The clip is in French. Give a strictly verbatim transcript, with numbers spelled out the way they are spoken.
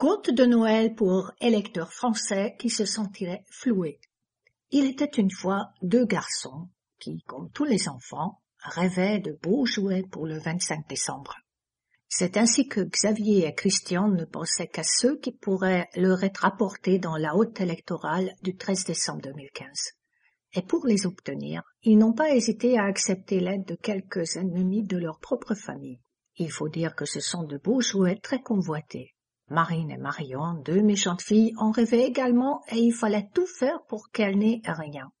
Conte de Noël pour électeurs français qui se sentiraient floués. Il était une fois deux garçons qui, comme tous les enfants, rêvaient de beaux jouets pour le vingt-cinq décembre. C'est ainsi que Xavier et Christian ne pensaient qu'à ceux qui pourraient leur être apportés dans la haute électorale du treize décembre deux mille quinze. Et pour les obtenir, ils n'ont pas hésité à accepter l'aide de quelques ennemis de leur propre famille. Il faut dire que ce sont de beaux jouets très convoités. Marine et Marion, deux méchantes filles, en rêvaient également et il fallait tout faire pour qu'elles n'aient rien.